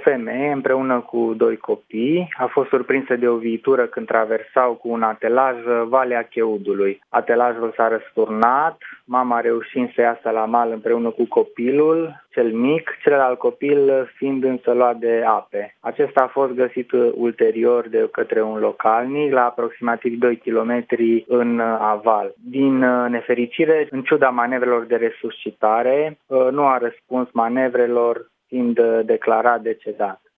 femeie împreună cu 2 copii a fost surprinsă de o viitură când traversau cu un atelaj Valea Cheudului. Atelajul s-a răsturnat, mama reușind să iasă la mal împreună cu copilul, cel mic, celălalt copil fiind însă luat de ape. Acesta a fost găsit ulterior de către un localnic la aproximativ 2 km în aval. Din nefericire, în ciuda manevrelor de resuscitare, nu a răspuns manevrelor, fiind declarat decedat.